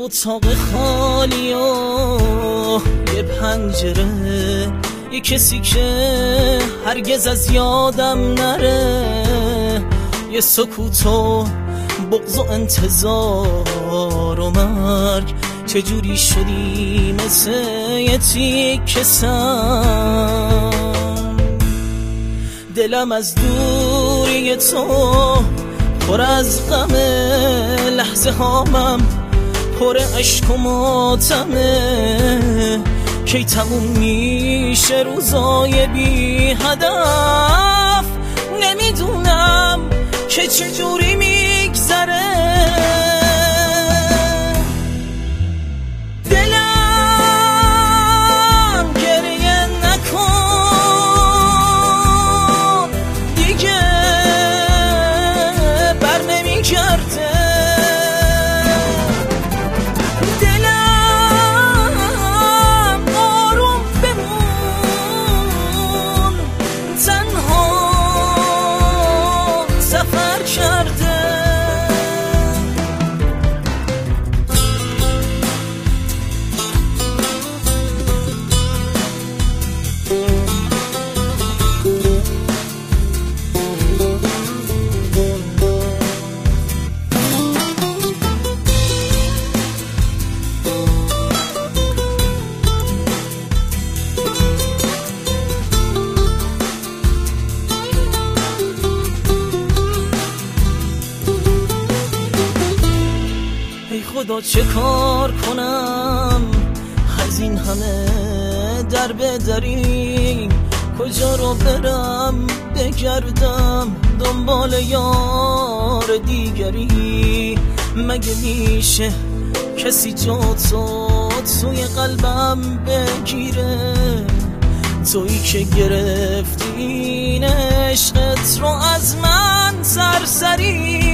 اتاق خالی و یه پنجره، یه کسی که هرگز از یادم نره، یه سکوت و بغض و انتظار و مرگ. چجوری شدی مثل یه تیکه سنگ؟ دلم از دوری تو پر از غمه، لحظه هامم پر عشق و ماتمه. کی تموم میشه روزای بی هدف؟ نمیدونم که چجوری میگذره. دلم گریه نکن دیگه، بر نمیگرده. خدا چه کار کنم از این همه در بدری؟ کجا رو برم بگردم دنبال یار دیگری؟ مگه میشه کسی جا تو توی قلبم بگیره؟ تویی که گرفتی این عشقت رو از من سرسری.